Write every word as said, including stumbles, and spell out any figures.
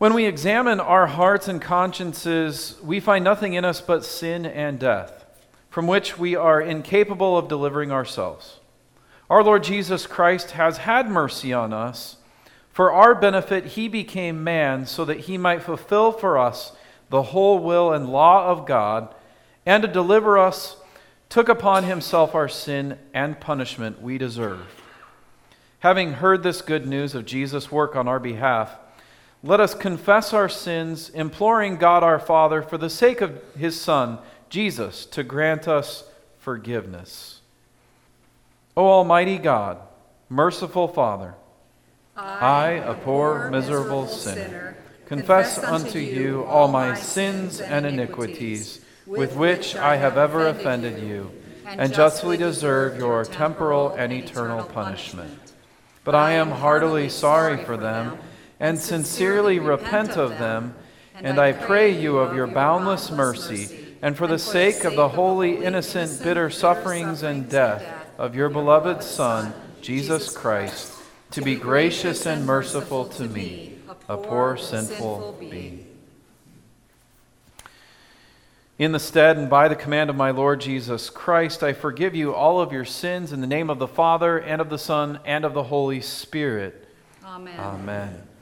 When we examine our hearts and consciences, we find nothing in us but sin and death, from which we are incapable of delivering ourselves. Our Lord Jesus Christ has had mercy on us. For our benefit, he became man so that he might fulfill for us the whole will and law of God, and to deliver us, took upon himself our sin and punishment we deserve. Having heard this good news of Jesus' work on our behalf, let us confess our sins, imploring God our Father for the sake of his Son, Jesus, to grant us forgiveness. O Almighty God, merciful Father, I, a poor, miserable sinner, confess unto you all my sins and iniquities with which I have ever offended you, and justly deserve your temporal and eternal punishment. But I am heartily sorry for them, and sincerely repent of them, and I pray you of your boundless mercy, and for the sake of the holy, innocent, bitter sufferings and death of your beloved Son, Jesus Christ, to be gracious and merciful to me, a poor sinful being. In the stead and by the command of my Lord Jesus Christ, I forgive you all of your sins in the name of the Father, and of the Son, and of the Holy Spirit. Amen. Amen.